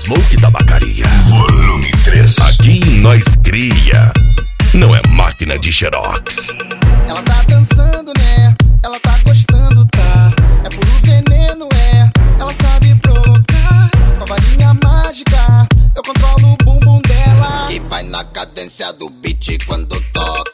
Smoke Tabacaria. Volume 3. Aqui nós cria. Não é máquina de xerox. Ela tá dançando, né? Ela tá gostando, tá? É puro veneno, é. Ela sabe provocar. Com a varinha mágica, eu controlo o bumbum dela. E vai na cadência do beat quando toca.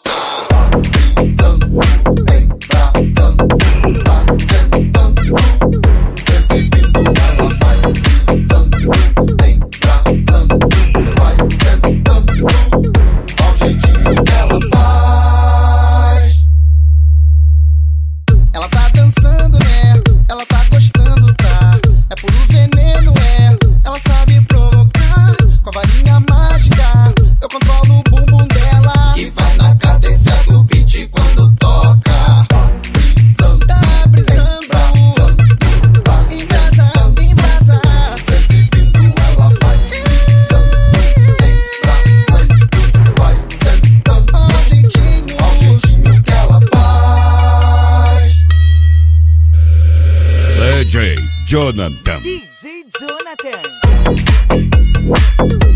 Ela tá dançando, né? Ela tá gostando, tá? É puro veneno, é. Ela sabe provocar. Com a varinha mágica, eu controlo o bumbum dela. E vai na cadência do beat quando toca. Tá brisando, embrasa. Exibindo ela vai. Ó o jeitinho Que ela faz. DJ Jonathan. DJ Jonathan.